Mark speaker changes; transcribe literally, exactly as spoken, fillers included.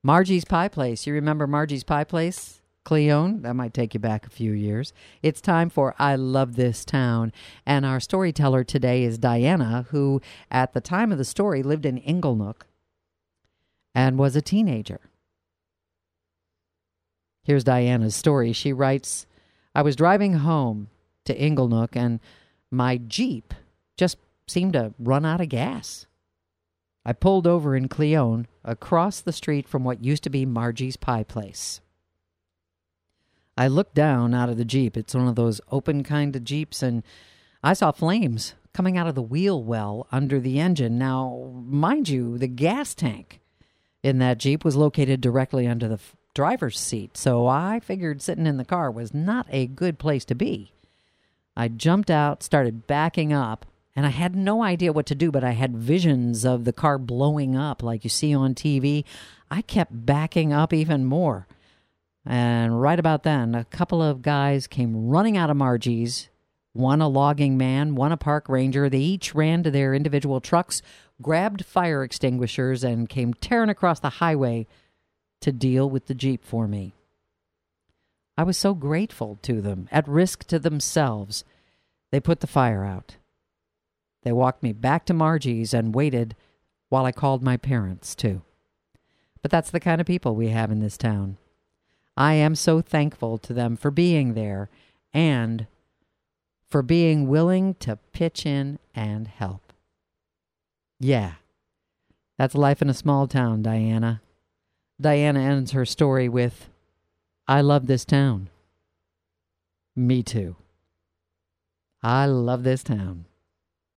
Speaker 1: Margie's Pie Place. You remember Margie's Pie Place? Cleone? That might take you back a few years. It's time for I Love This Town. And our storyteller today is Diana, who at the time of the story lived in Inglenook and was a teenager. Here's Diana's story. She writes, I was driving home to Inglenook and my Jeep just seemed to run out of gas. I pulled over in Cleone across the street from what used to be Margie's Pie Place. I looked down out of the Jeep. It's one of those open kind of Jeeps, and I saw flames coming out of the wheel well under the engine. Now, mind you, the gas tank in that Jeep was located directly under the f- driver's seat, so I figured sitting in the car was not a good place to be. I jumped out, started backing up, and I had no idea what to do, but I had visions of the car blowing up like you see on T V. I kept backing up even more. And right about then, a couple of guys came running out of Margie's, one a logging man, one a park ranger. They each ran to their individual trucks, grabbed fire extinguishers, and came tearing across the highway to deal with the Jeep for me. I was so grateful to them, at risk to themselves. They put the fire out. They walked me back to Margie's and waited while I called my parents, too. But that's the kind of people we have in this town. I am so thankful to them for being there and for being willing to pitch in and help. Yeah, that's life in a small town, Diana. Diana ends her story with, I love this town. Me too. I love this town.